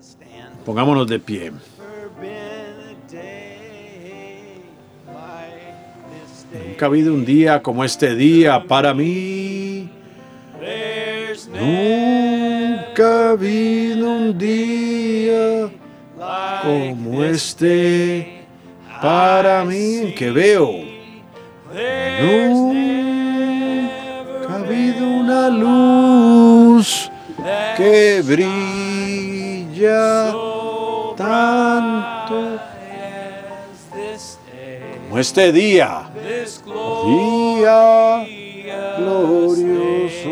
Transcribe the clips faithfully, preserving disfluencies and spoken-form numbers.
Pongámonos de pie. Nunca ha habido un día como este día para mí. Nunca ha habido un día como este para mí, en que veo. Nunca ha habido una luz que brilla tanto como este día, día glorioso.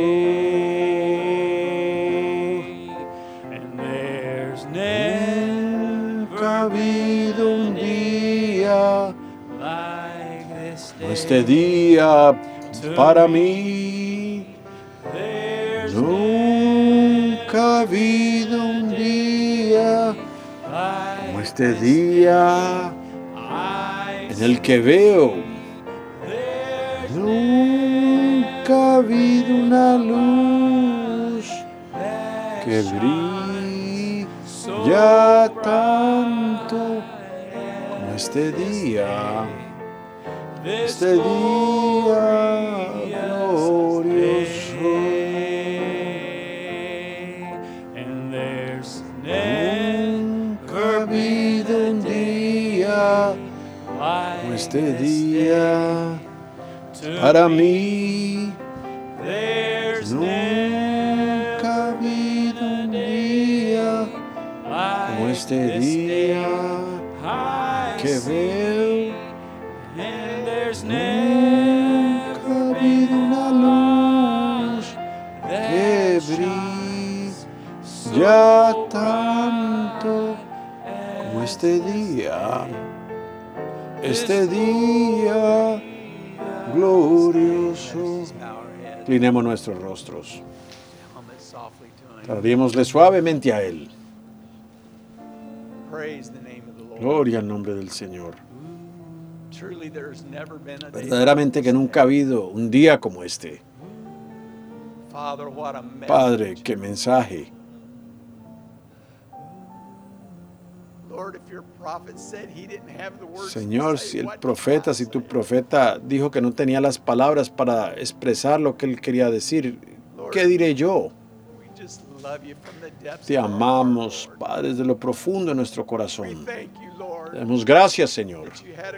Nunca ha habido un día como este día para mí. Nunca ha habido un día como este día en el que veo. Nunca ha habido una luz que brilla tanto como este día, este día glorioso. Nunca ha habido un día como este día para mí. Nunca ha habido un día como este día que veo. Nunca ha habido una luz que brilla tanto como este día, este día glorioso. Inclinemos nuestros rostros. Traémosle suavemente a Él. Gloria al nombre del Señor. Verdaderamente que nunca ha habido un día como este. Padre, qué mensaje. Señor, si el profeta, si tu profeta dijo que no tenía las palabras para expresar lo que él quería decir, ¿qué diré yo? Te amamos, Padre, desde lo profundo de nuestro corazón. Te damos gracias, Señor,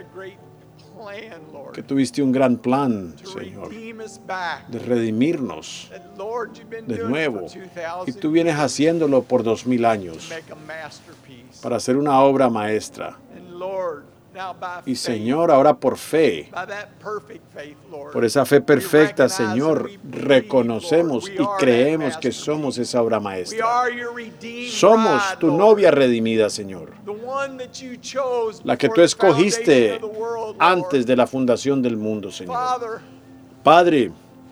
que tuviste un gran plan, Señor, de redimirnos de nuevo. Y tú vienes haciéndolo por dos mil años para hacer una obra maestra. Y Señor, ahora por fe, por esa fe perfecta, Señor, reconocemos y creemos que somos esa obra maestra. Somos tu novia redimida, Señor, la que tú escogiste antes de la fundación del mundo, Señor. Padre,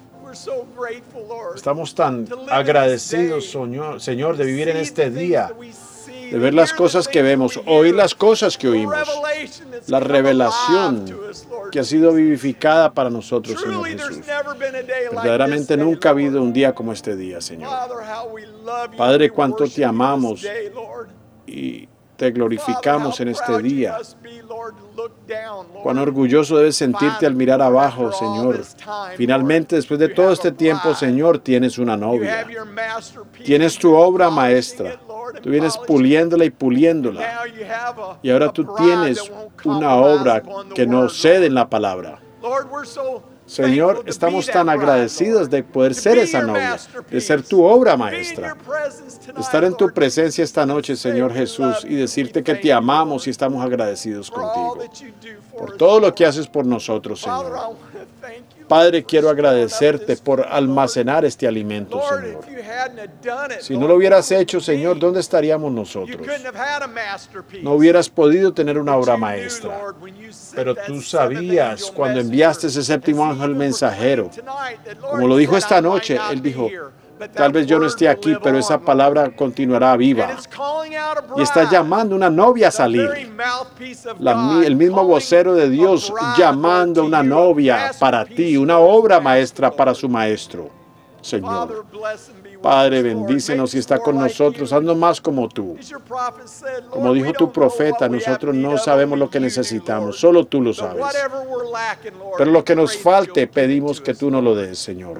estamos tan agradecidos, Señor, de vivir en este día, de ver las cosas que vemos, oír las cosas que oímos, la revelación que ha sido vivificada para nosotros, Señor Jesús. Verdaderamente nunca ha habido un día como este día, Señor. Padre, cuánto te amamos y te glorificamos en este día. Cuán orgulloso debes sentirte al mirar abajo, Señor. Finalmente, después de todo este tiempo, Señor, tienes una novia. Tienes tu obra maestra. Tú vienes puliéndola y puliéndola. Y ahora tú tienes una obra que no cede en la palabra. Señor, estamos tan agradecidos de poder ser esa novia, de ser tu obra maestra, de estar en tu presencia esta noche, Señor Jesús, y decirte que te amamos y estamos agradecidos contigo por todo lo que haces por nosotros, Señor. Padre, quiero agradecerte por almacenar este alimento, Señor. Si no lo hubieras hecho, Señor, ¿dónde estaríamos nosotros? No hubieras podido tener una obra maestra. Pero tú sabías cuando enviaste ese séptimo ángel mensajero. Como lo dijo esta noche, él dijo, tal vez yo no esté aquí, pero esa palabra continuará viva. Y está llamando a una novia a salir. La, el mismo vocero de Dios llamando a una novia para ti, una obra maestra para su maestro. Señor, Padre, bendícenos y está con nosotros. Haznos más como tú. Como dijo tu profeta, nosotros no sabemos lo que necesitamos, solo tú lo sabes. Pero lo que nos falte, pedimos que tú nos lo des, Señor.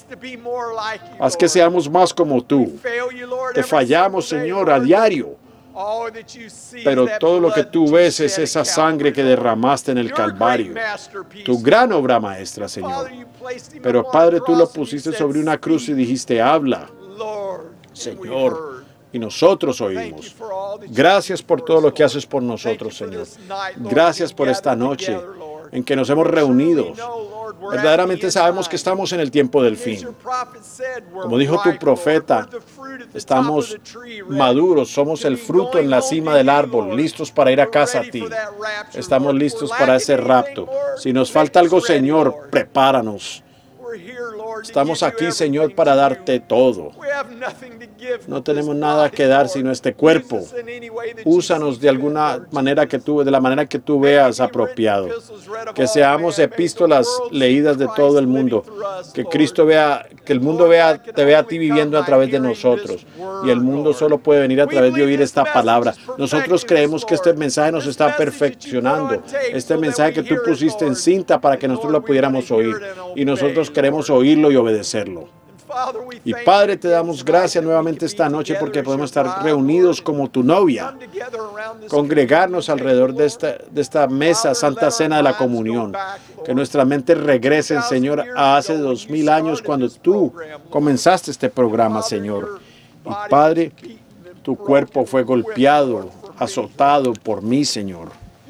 Haz que seamos más como tú. Te fallamos, Señor, a diario. Pero todo lo que tú ves es esa sangre que derramaste en el Calvario. Tu gran obra maestra, Señor. Pero, Padre, tú lo pusiste sobre una cruz y dijiste, habla, Señor. Y nosotros oímos. Gracias por todo lo que haces por nosotros, Señor. Gracias por esta noche en que nos hemos reunido. Verdaderamente sabemos que estamos en el tiempo del fin. Como dijo tu profeta, estamos maduros, somos el fruto en la cima del árbol, listos para ir a casa a ti. Estamos listos para ese rapto. Si nos falta algo, Señor, prepáranos. Estamos aquí, Señor, para darte todo. No tenemos nada que dar sino este cuerpo. Úsanos de alguna manera que tú, de la manera que tú veas apropiado. Que seamos epístolas leídas de todo el mundo. Que Cristo vea, que el mundo vea, te vea a ti viviendo a través de nosotros. Y el mundo solo puede venir a través de oír esta palabra. Nosotros creemos que este mensaje nos está perfeccionando. Este mensaje que tú pusiste en cinta para que nosotros lo pudiéramos oír. Y nosotros queremos oírlo y obedecerlo. Y Padre, te damos gracias nuevamente esta noche porque podemos estar reunidos como tu novia, congregarnos alrededor de esta, de esta mesa, Santa Cena de la Comunión. Que nuestras mentes regresen, Señor, a hace dos mil años cuando tú comenzaste este programa, Señor. Y Padre, tu cuerpo fue golpeado, azotado por mí, Señor.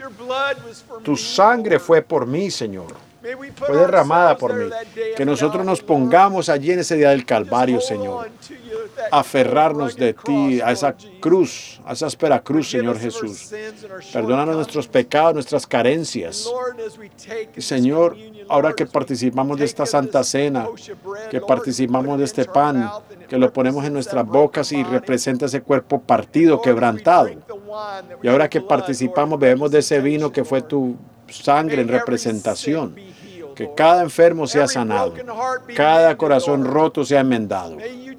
Tu sangre fue por mí, Señor. Fue derramada por mí. Que nosotros nos pongamos allí en ese día del Calvario, Señor. Aferrarnos de ti, a esa cruz, a esa áspera cruz, Señor Jesús. Perdónanos nuestros pecados, nuestras carencias. Y Señor, ahora que participamos de esta Santa Cena, que participamos de este pan, que lo ponemos en nuestras bocas y representa ese cuerpo partido, quebrantado. Y ahora que participamos, bebemos de ese vino que fue tu sangre en representación. Que cada enfermo sea sanado, cada corazón roto sea enmendado.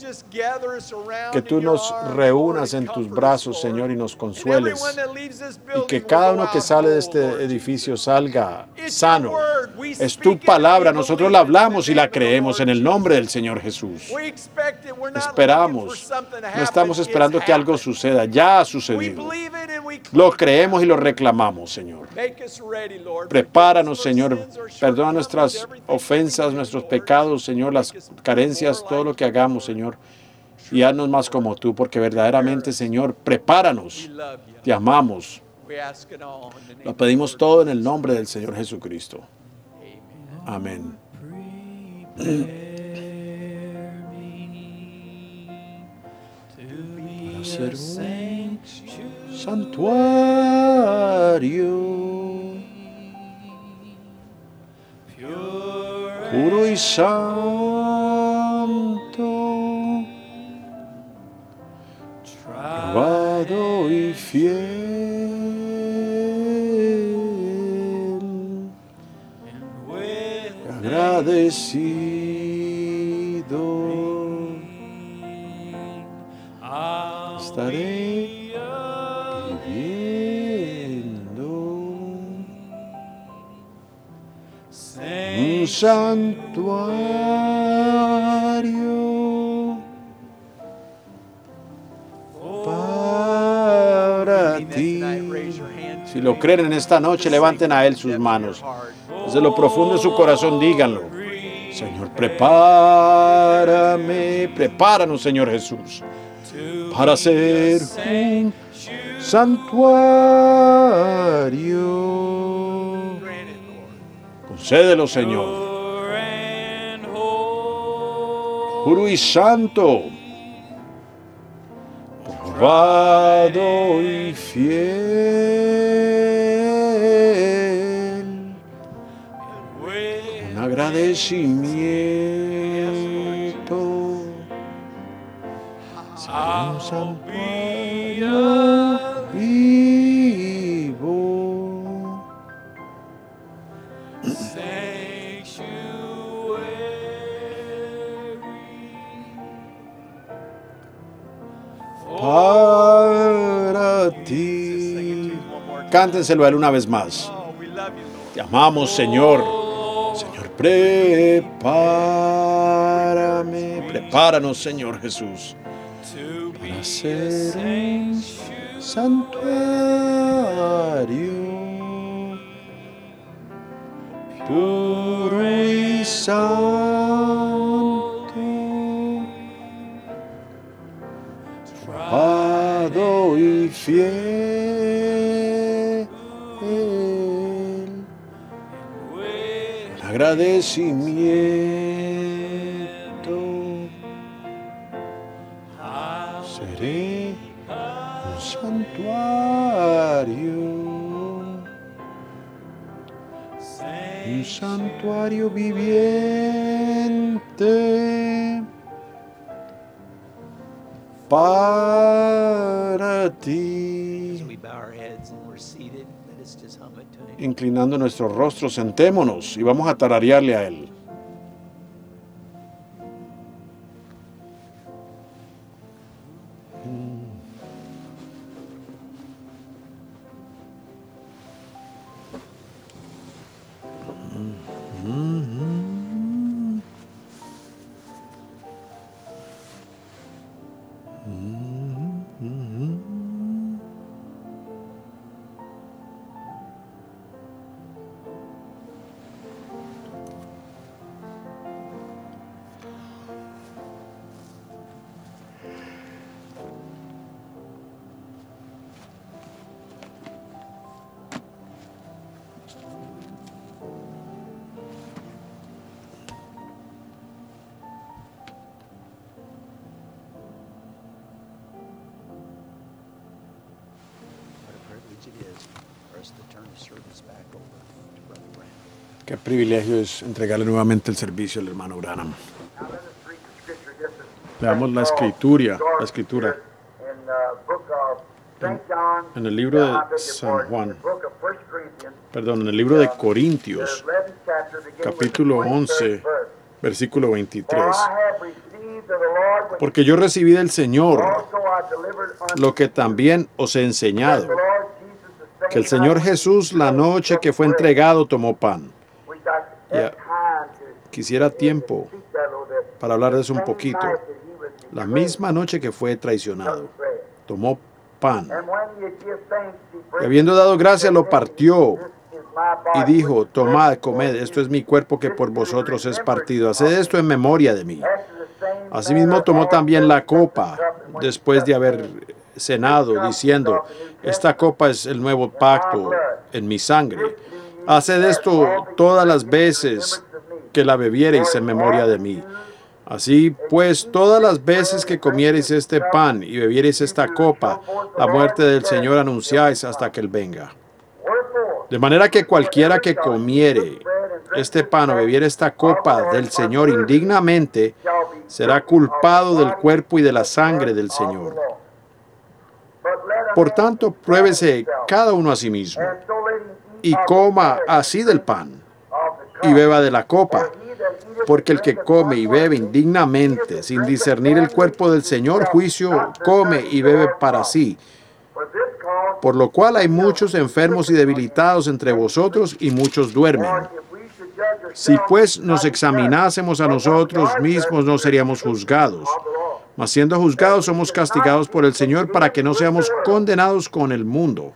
Que tú nos reúnas en tus brazos, Señor, y nos consueles. Y que cada uno que sale de este edificio salga sano. Es tu palabra, nosotros la hablamos y la creemos en el nombre del Señor Jesús. Esperamos, no estamos esperando que algo suceda, ya ha sucedido. Lo creemos y lo reclamamos, Señor. Prepáranos, Señor, perdona nuestras ofensas, nuestros pecados, Señor, las carencias, todo lo que hagamos, Señor. Y haznos más como tú, porque verdaderamente, Señor, prepáranos. Te amamos. Lo pedimos todo en el nombre del Señor Jesucristo. Amén. Para ser un santuario puro y santo, probado y fiel, agradecido estaré viviendo un santuario para ti. Si lo creen en esta noche, levanten a Él sus manos. Desde lo profundo de su corazón, díganlo. Señor, prepárame, prepáranos, Señor Jesús, para ser un santuario. Concédelo, Señor. Puro y santo, probado y fiel, con agradecimiento, será un santuario vivo. para ti. Cántenselo a él una vez más. Te amamos, Señor. Señor, prepárame. Prepáranos, Señor Jesús, para ser un santuario puro y santo, probado y fiel, agradecimiento. Seré un santuario, un santuario viviente para ti. Inclinando nuestros rostros, sentémonos y vamos a tararearle a él. Qué privilegio es entregarle nuevamente el servicio al hermano Branham. Leamos la escritura, la escritura en, en el libro de San Juan, perdón, en el libro de Corintios, capítulo once, versículo veintitrés. Porque yo recibí del Señor lo que también os he enseñado, que el Señor Jesús, la noche que fue entregado, tomó pan. Ya, quisiera tiempo para hablar de eso un poquito. La misma noche que fue traicionado, tomó pan. Y habiendo dado gracias, lo partió y dijo: tomad, comed, esto es mi cuerpo que por vosotros es partido. Haced esto en memoria de mí. Asimismo tomó también la copa después de haber cenado, diciendo: esta copa es el nuevo pacto en mi sangre. Haced esto todas las veces que la bebiereis en memoria de mí. Así pues, todas las veces que comiereis este pan y bebiereis esta copa, la muerte del Señor anunciáis hasta que Él venga. De manera que cualquiera que comiere este pan o bebiere esta copa del Señor indignamente, será culpado del cuerpo y de la sangre del Señor. Por tanto, pruébese cada uno a sí mismo, y coma así del pan, y beba de la copa, porque el que come y bebe indignamente, sin discernir el cuerpo del Señor, juicio come y bebe para sí. Por lo cual hay muchos enfermos y debilitados entre vosotros, y muchos duermen. Si pues nos examinásemos a nosotros mismos, no seríamos juzgados. Mas siendo juzgados, somos castigados por el Señor, para que no seamos condenados con el mundo.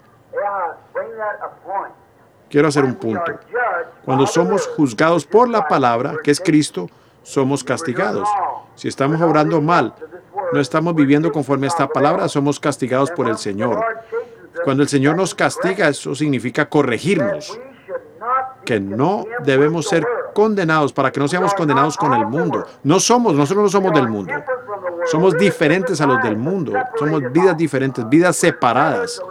Quiero hacer un punto. Cuando somos juzgados por la palabra, que es Cristo, somos castigados. Si estamos obrando mal, no estamos viviendo conforme a esta palabra, somos castigados por el Señor. Cuando el Señor nos castiga, eso significa corregirnos, que no debemos ser condenados, para que no seamos condenados con el mundo. No somos, nosotros no somos del mundo. Somos diferentes a los del mundo. Somos vidas diferentes, vidas separadas.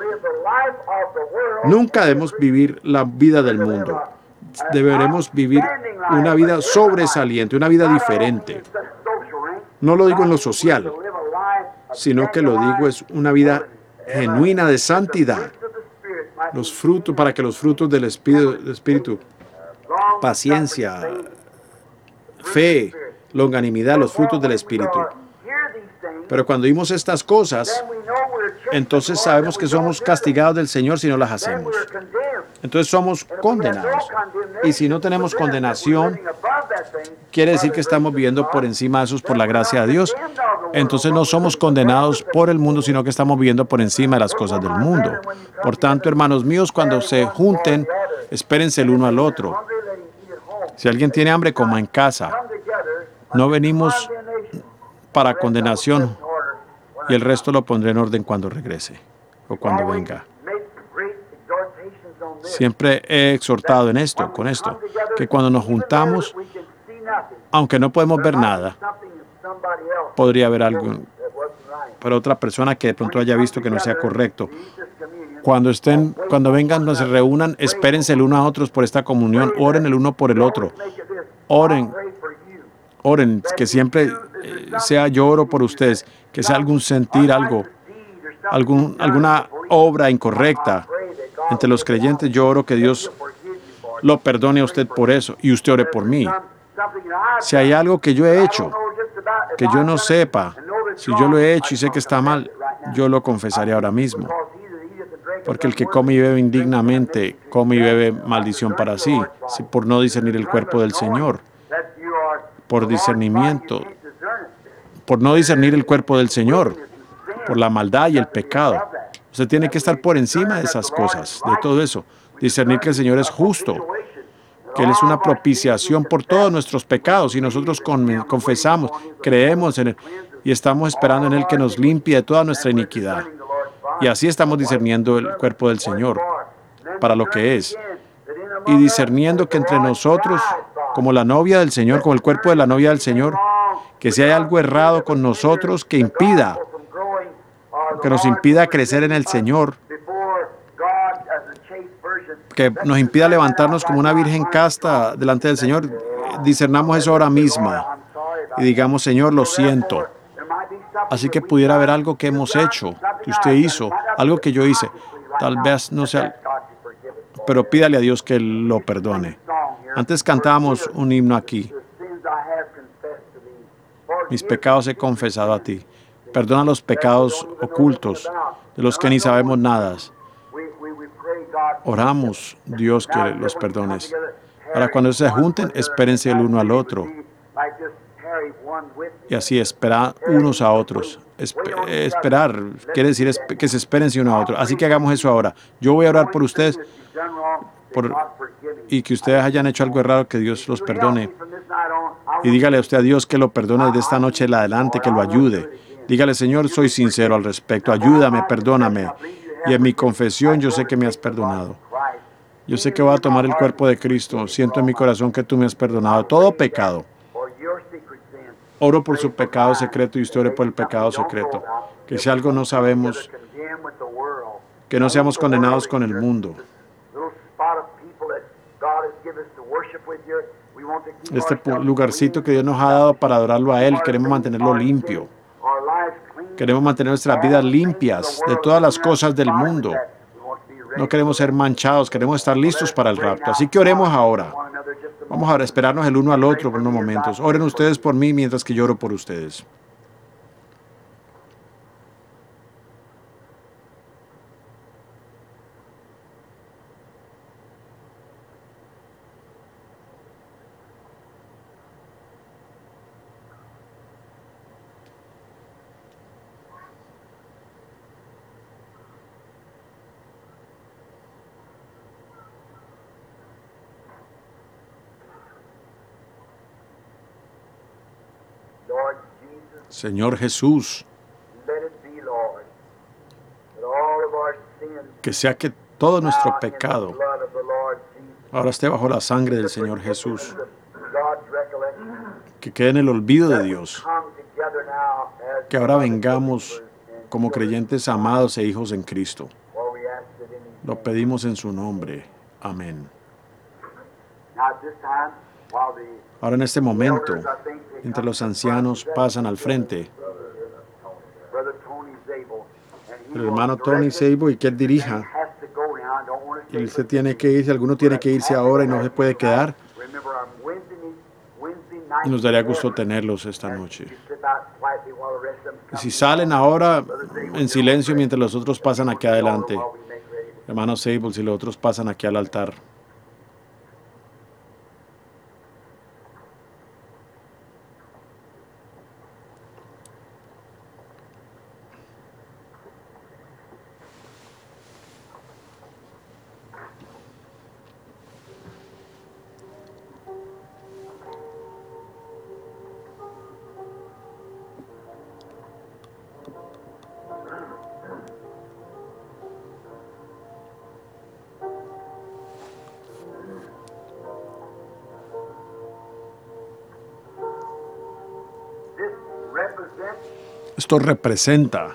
Nunca debemos vivir la vida del mundo. Deberemos vivir una vida sobresaliente, una vida diferente. No lo digo en lo social, sino que lo digo es una vida genuina de santidad. Los frutos, para que los frutos del Espíritu, del Espíritu, paciencia, fe, longanimidad, los frutos del Espíritu. Pero cuando vimos estas cosas, entonces sabemos que somos castigados del Señor si no las hacemos. Entonces somos condenados. Y si no tenemos condenación, quiere decir que estamos viviendo por encima de esos por la gracia de Dios. Entonces no somos condenados por el mundo, sino que estamos viviendo por encima de las cosas del mundo. Por tanto, hermanos míos, cuando se junten, espérense el uno al otro. Si alguien tiene hambre, coma en casa. No venimos para condenación y el resto lo pondré en orden cuando regrese o cuando venga. Siempre he exhortado en esto, con esto, que cuando nos juntamos, aunque no podemos ver nada, podría haber algo para otra persona que de pronto haya visto que no sea correcto. Cuando estén, cuando vengan, no se reúnan, espérense el uno a otros por esta comunión, oren el uno por el otro. Oren, oren, que siempre eh, sea yo oro por ustedes, que sea algún sentir, algo, algún, alguna obra incorrecta entre los creyentes, yo oro que Dios lo perdone a usted por eso y usted ore por mí. Si hay algo que yo he hecho, que yo no sepa, si yo lo he hecho y sé que está mal, yo lo confesaré ahora mismo. Porque el que come y bebe indignamente, come y bebe maldición para sí, si por no discernir el cuerpo del Señor, por discernimiento, por no discernir el cuerpo del Señor, por la maldad y el pecado. Usted tiene que estar por encima de esas cosas, de todo eso. Discernir que el Señor es justo, que Él es una propiciación por todos nuestros pecados y nosotros con, confesamos, creemos en Él y estamos esperando en Él que nos limpie de toda nuestra iniquidad. Y así estamos discerniendo el cuerpo del Señor para lo que es. Y discerniendo que entre nosotros, como la novia del Señor, como el cuerpo de la novia del Señor, que si hay algo errado con nosotros que impida, que nos impida crecer en el Señor, que nos impida levantarnos como una virgen casta delante del Señor, discernamos eso ahora mismo y digamos, Señor, lo siento. Así que pudiera haber algo que hemos hecho, que usted hizo, algo que yo hice, tal vez no sea, pero pídale a Dios que lo perdone. Antes cantábamos un himno aquí. Mis pecados he confesado a ti. Perdona los pecados ocultos, de los que ni sabemos nada. Oramos, Dios, que los perdones. Ahora, cuando se junten, espérense el uno al otro. Y así, esperar unos a otros. Espe esperar quiere decir esp que se espérense uno a otro. Así que hagamos eso ahora. Yo voy a orar por ustedes por, y que ustedes hayan hecho algo errado, que Dios los perdone. Y dígale a usted a Dios que lo perdone desde esta noche en adelante, que lo ayude. Dígale, Señor, soy sincero al respecto. Ayúdame, perdóname. Y en mi confesión yo sé que me has perdonado. Yo sé que voy a tomar el cuerpo de Cristo. Siento en mi corazón que tú me has perdonado todo pecado. Oro por su pecado secreto y usted ore por el pecado secreto. Que si algo no sabemos, que no seamos condenados con el mundo. Este lugarcito que Dios nos ha dado para adorarlo a Él, queremos mantenerlo limpio. Queremos mantener nuestras vidas limpias de todas las cosas del mundo. No queremos ser manchados, queremos estar listos para el rapto. Así que oremos ahora. Vamos a esperarnos el uno al otro por unos momentos. Oren ustedes por mí mientras que yo oro por ustedes. Señor Jesús, que sea que todo nuestro pecado ahora esté bajo la sangre del Señor Jesús, que quede en el olvido de Dios, que ahora vengamos como creyentes amados e hijos en Cristo. Lo pedimos en su nombre. Amén. Ahora en este momento, entre los ancianos pasan al frente el hermano Tony Sabo y que él dirija. Y él se tiene que ir, si alguno tiene que irse ahora y no se puede quedar. Y nos daría gusto tenerlos esta noche. Y si salen ahora en silencio mientras los otros pasan aquí adelante, hermano Sable, si los otros pasan aquí al altar. Esto representa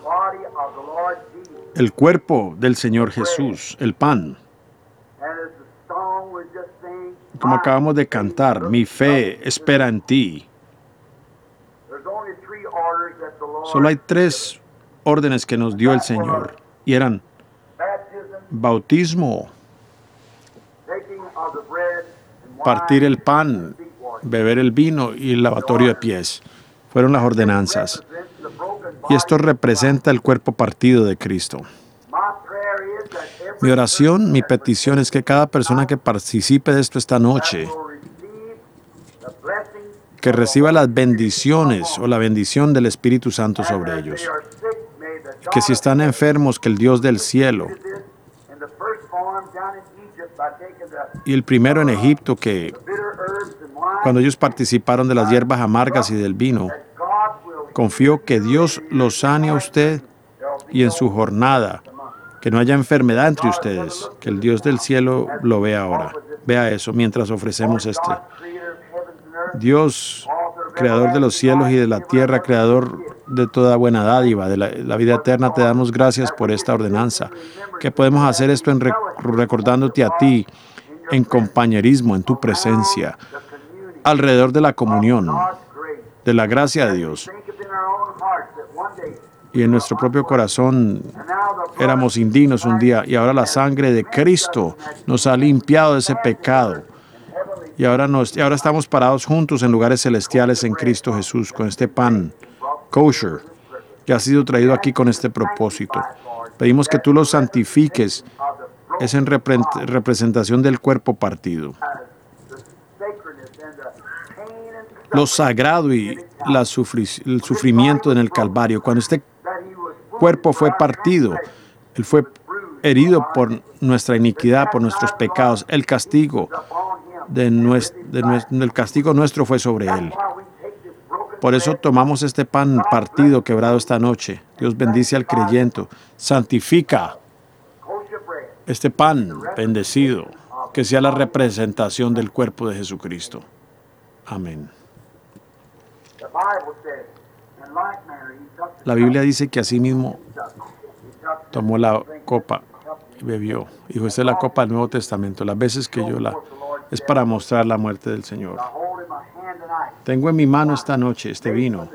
el cuerpo del Señor Jesús, el pan. Como acabamos de cantar, mi fe espera en ti. Solo hay tres órdenes que nos dio el Señor, y eran bautismo, partir el pan, beber el vino y el lavatorio de pies. Fueron las ordenanzas. Y esto representa el cuerpo partido de Cristo. Mi oración, mi petición es que cada persona que participe de esto esta noche, que reciba las bendiciones o la bendición del Espíritu Santo sobre ellos. Que si están enfermos, que el Dios del cielo, y el primero en Egipto, que cuando ellos participaron de las hierbas amargas y del vino, confío que Dios los sane a usted y en su jornada, que no haya enfermedad entre ustedes, que el Dios del cielo lo vea ahora. Vea eso mientras ofrecemos este. Dios, creador de los cielos y de la tierra, creador de toda buena dádiva, de la, la vida eterna, te damos gracias por esta ordenanza. Que podemos hacer esto en rec recordándote a ti, en compañerismo, en tu presencia, alrededor de la comunión, de la gracia de Dios. Y en nuestro propio corazón éramos indignos un día, y ahora la sangre de Cristo nos ha limpiado de ese pecado. Y ahora, nos, y ahora estamos parados juntos en lugares celestiales en Cristo Jesús, con este pan kosher que ha sido traído aquí con este propósito. Pedimos que tú lo santifiques. Es en repre representación del cuerpo partido. Lo sagrado y la sufri el sufrimiento en el Calvario. Cuando este cuerpo fue partido, Él fue herido por nuestra iniquidad, por nuestros pecados. El castigo de nuestro, de nuestro, el castigo nuestro fue sobre Él. Por eso tomamos este pan partido, quebrado esta noche. Dios bendice al creyente. Santifica este pan bendecido, que sea la representación del cuerpo de Jesucristo. Amén. La Biblia dice que asimismo tomó la copa y bebió. Dijo, esta es la copa del Nuevo Testamento. Las veces que yo la... es para mostrar la muerte del Señor. Tengo en mi mano esta noche este vino,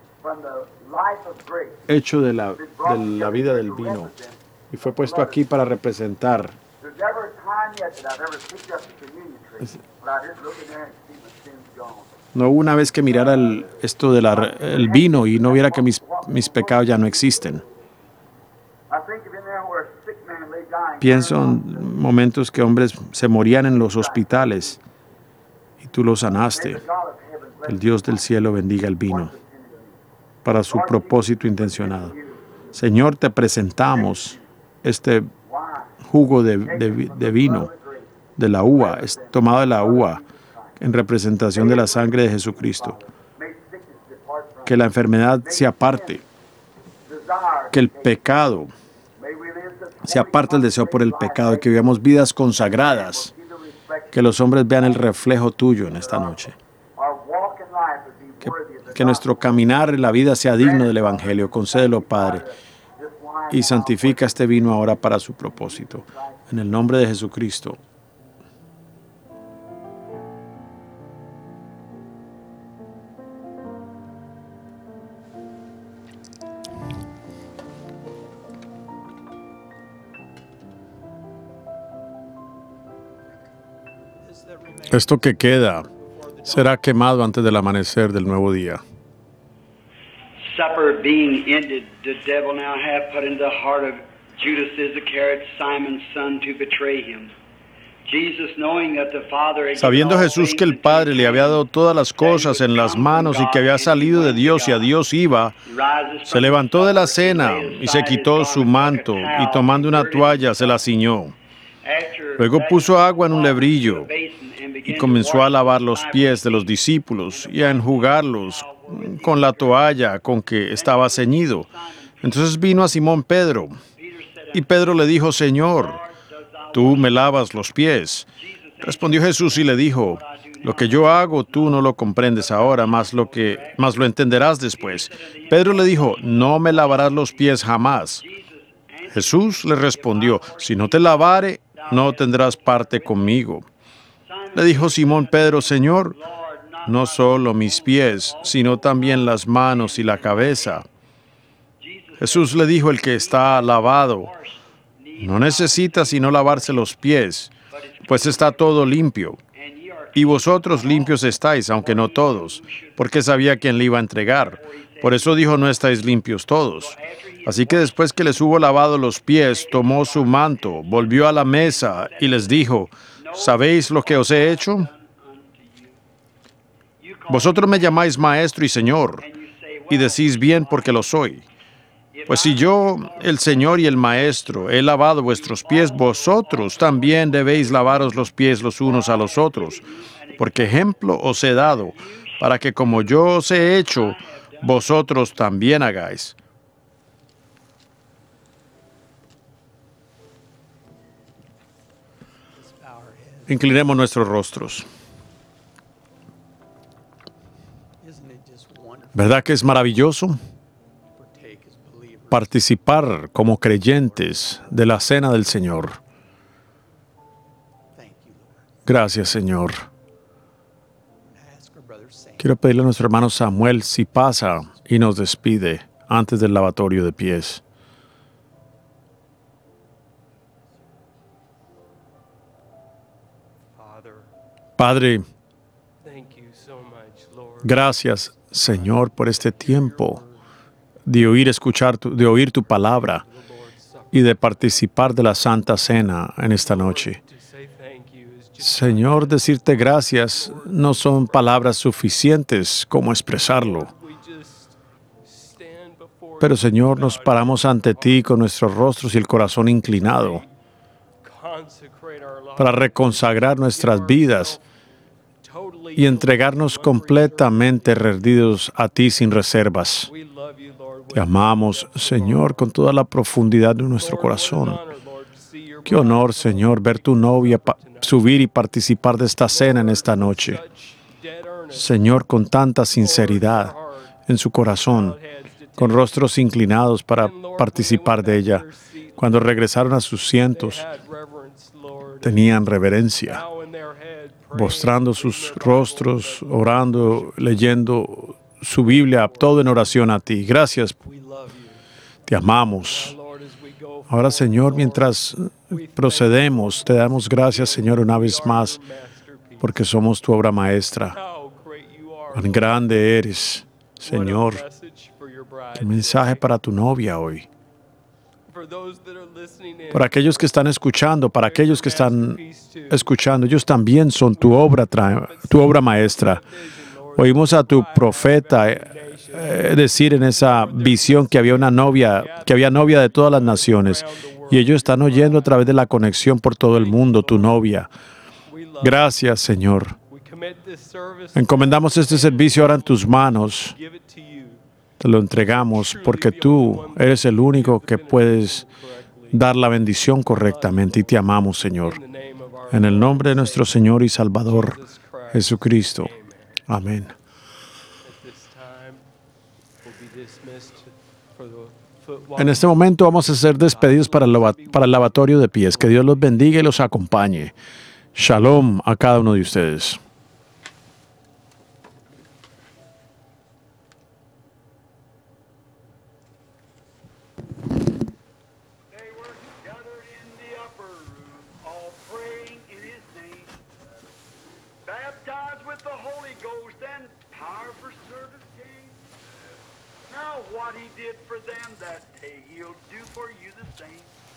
hecho de la, de la vida del vino, y fue puesto aquí para representar. No hubo una vez que mirara el, esto del el vino y no viera que mis, mis pecados ya no existen. Pienso en momentos que hombres se morían en los hospitales y tú los sanaste. El Dios del cielo bendiga el vino para su propósito intencionado. Señor, te presentamos este jugo de, de, de vino, de la uva, es tomado de la uva, en representación de la sangre de Jesucristo. Que la enfermedad se aparte, que el pecado se aparte, el deseo por el pecado, y que vivamos vidas consagradas, que los hombres vean el reflejo tuyo en esta noche. Que, que nuestro caminar en la vida sea digno del Evangelio. Concédelo, Padre, y santifica este vino ahora para su propósito. En el nombre de Jesucristo. Esto que queda será quemado antes del amanecer del nuevo día. supper being ended, the devil now hath put into the heart of Judas Iscariot, Simon's son, to betray him. Jesus, knowing that the Father had given Sabiendo all Jesús que el things Padre into le his había dado hand, todas las cosas en las manos y que había salido de Dios y a Dios iba, se levantó de la cena y se quitó su manto y tomando una toalla se la ciñó. Luego puso agua en un lebrillo y comenzó a lavar los pies de los discípulos y a enjugarlos con la toalla con que estaba ceñido. Entonces vino a Simón Pedro y Pedro le dijo: Señor, ¿tú me lavas los pies? Respondió Jesús y le dijo: lo que yo hago tú no lo comprendes ahora, mas lo que más lo entenderás después. Pedro le dijo: no me lavarás los pies jamás. Jesús le respondió: si no te lavare, no tendrás parte conmigo. Le dijo Simón Pedro: Señor, no solo mis pies, sino también las manos y la cabeza. Jesús le dijo: el que está lavado no necesita sino lavarse los pies, pues está todo limpio. Y vosotros limpios estáis, aunque no todos, porque sabía quién le iba a entregar. Por eso dijo: no estáis limpios todos. Así que después que les hubo lavado los pies, tomó su manto, volvió a la mesa y les dijo: ¿sabéis lo que os he hecho? Vosotros me llamáis maestro y señor, y decís bien porque lo soy. Pues si yo, el Señor y el Maestro, he lavado vuestros pies, vosotros también debéis lavaros los pies los unos a los otros, porque ejemplo os he dado, para que como yo os he hecho, vosotros también hagáis. Inclinemos nuestros rostros. ¿Verdad que es maravilloso participar como creyentes de la cena del Señor? Gracias, Señor. Quiero pedirle a nuestro hermano Samuel si pasa y nos despide antes del lavatorio de pies. Padre, gracias, Señor, por este tiempo de oír, escuchar tu, de oír tu palabra y de participar de la Santa Cena en esta noche. Señor, decirte gracias no son palabras suficientes como expresarlo. Pero, Señor, nos paramos ante ti con nuestros rostros y el corazón inclinado para reconsagrar nuestras vidas y entregarnos completamente rendidos a ti sin reservas. Te amamos, Señor, con toda la profundidad de nuestro corazón. Qué honor, Señor, ver tu novia subir y participar de esta cena en esta noche. Señor, con tanta sinceridad en su corazón, con rostros inclinados para participar de ella. Cuando regresaron a sus asientos, tenían reverencia, mostrando sus rostros, orando, leyendo su Biblia, todo en oración a ti. Gracias. Te amamos. Ahora, Señor, mientras procedemos, te damos gracias, Señor, una vez más, porque somos tu obra maestra. Cuán grande eres, Señor. Qué mensaje para tu novia hoy. Para aquellos que están escuchando, para aquellos que están escuchando, ellos también son tu obra, tu obra maestra. Oímos a tu profeta eh, decir en esa visión que había una novia, que había novia de todas las naciones, y ellos están oyendo a través de la conexión por todo el mundo, tu novia. Gracias, Señor. Encomendamos este servicio ahora en tus manos. Te lo entregamos porque tú eres el único que puedes dar la bendición correctamente y te amamos, Señor. En el nombre de nuestro Señor y Salvador, Jesucristo. Amén. En este momento vamos a ser despedidos para el, para el lavatorio de pies. Que Dios los bendiga y los acompañe. Shalom a cada uno de ustedes. Baptized with the Holy Ghost and power for service came. Now what he did for them that day, he'll do for you the same.